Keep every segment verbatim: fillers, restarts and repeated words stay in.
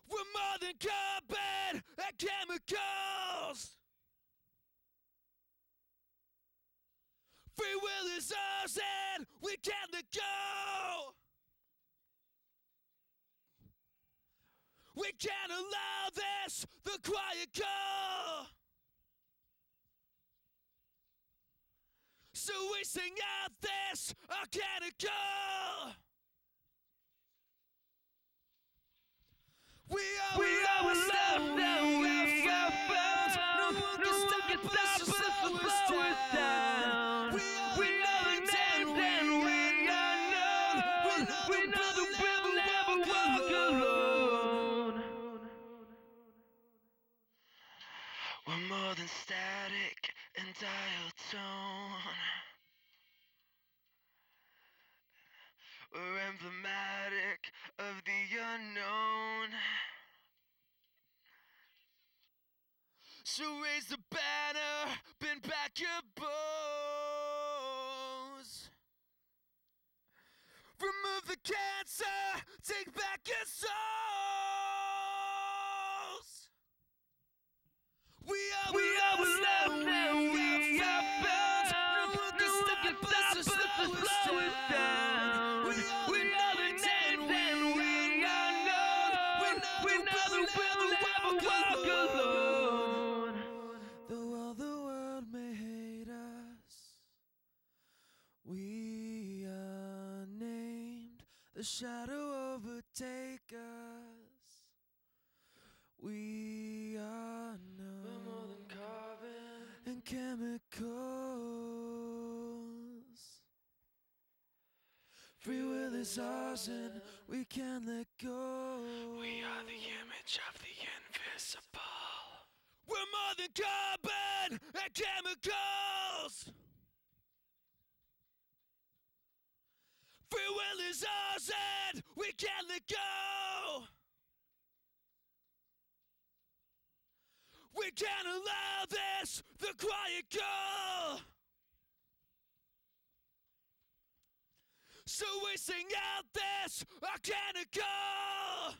We're more than carbon and chemicals. Free will is ours and we can't let go. We can't allow this, the quiet call. So we sing out this organic call. We are, We are lost lost and we are found. No one No one can can stop us or slow us down. We are We are the the names names and we are known. We know that we'll never walk alone. We're more than static and dial tone. We're emblematic of the unknown. So raise the banner, bend back your bows. Remove the cancer, take back your souls. We are, We are lost and we are found. No one can stop us or slow us down. We are the names and we are known. We know that we'll never walk alone. Though all the world may hate us, we are named. The shadow overtake us. We are known. We're more than carbon and chemicals. Free will is ours and we can't let go. We are the image of the invisible. We're more than carbon and chemicals. Free will is ours and we can't let go. We can't allow this, the quiet call. So we sing out this organic call.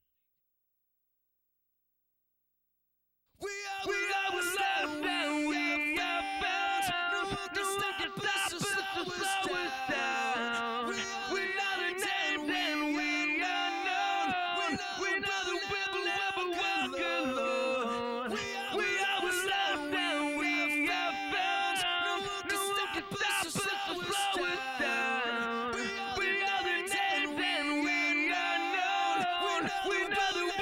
We are, We are lost and we are found. No one can stop us or slow us down. We are the names and we are known. We know that we'll never walk alone. We are lost and we are found. No one can stop us or slow us down. We are the names and we are known. We know that